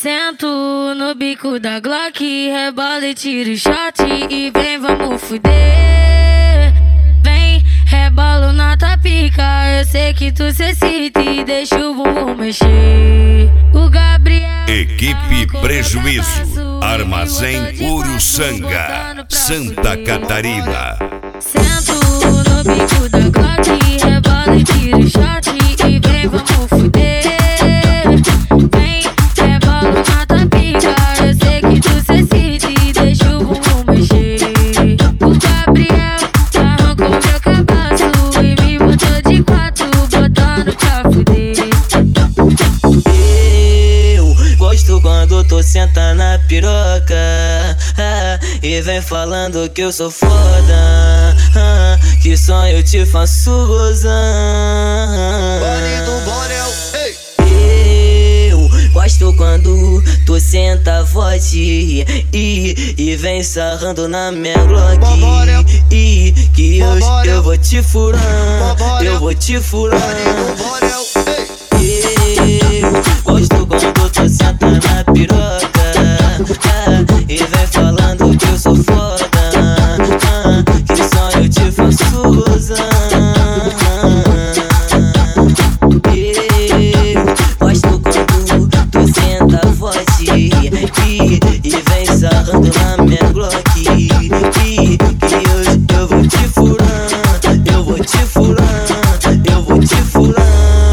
Sento no bico da Glock, rebola e tiro o shot e vem, vamos fuder. Vem, rebolo na tapica, eu sei que tu cê cita e deixa o bumbum mexer. O Gabriel, Equipe Prejuízo, Armazém Uruçanga, Santa Catarina. Sento no bico da Glock, rebola e tiro o shot e vem, vamos fuder. Vem, rebolo na tapica, eu sei que tu cê cita e deixa o bumbum mexer. O Gabriel arrancou meu cabaço e me botou de quatro, botando pra fuder. Eu gosto quando tu senta na piroca e vem falando que eu sou foda, que só eu te faço gozar. Eu gosto quando tu senta forte e vem sarrando na minha Glock. E que eu vou te furar, eu vou te furar. Eu gosto quando tu senta na piroca e vem falando que eu sou foda, que só eu te faço gozar. Eu gosto quando tu senta forte e vem sarrando na minha Glock. Que eu vou te furar, eu vou te furar, eu vou te furar.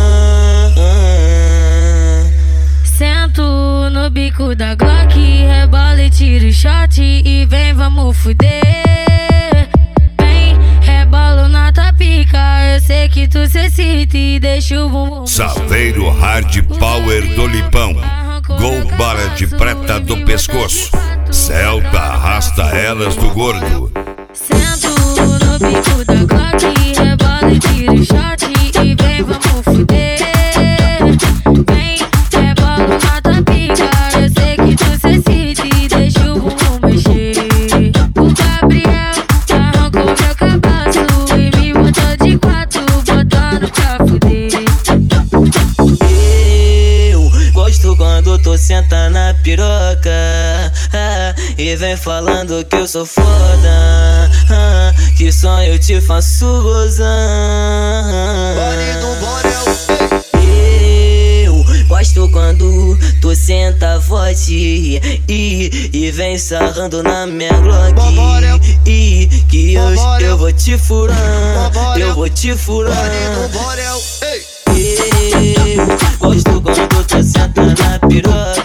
Sento no bico da Glock, rebola e tiro o shot e vem, vamos fuder. Vem, rebolo na tapica, eu sei que tu cê cita e deixa o bumbum. Saveiro Hard Power do Lipão, Gol Bala de Prata do Pescoço, Celta arrasta elas do gordo. Sento no bico da Glock, rebola e tiro o shot e vem, vamos fuder. Vem, rebolo na tapica, eu sei que tu cê cita e deixa o bumbum mexer. O Gabriel arrancou meu cabaço e me botou de quatro, botando pra fuder. Eu gosto quando tu senta na piroca e vem falando que eu sou foda, que só eu te faço gozar. Eu gosto quando tu senta forte e vem sarrando na minha Glock. E que eu vou te furar, eu vou te furar. Eu gosto quando tu senta na piroca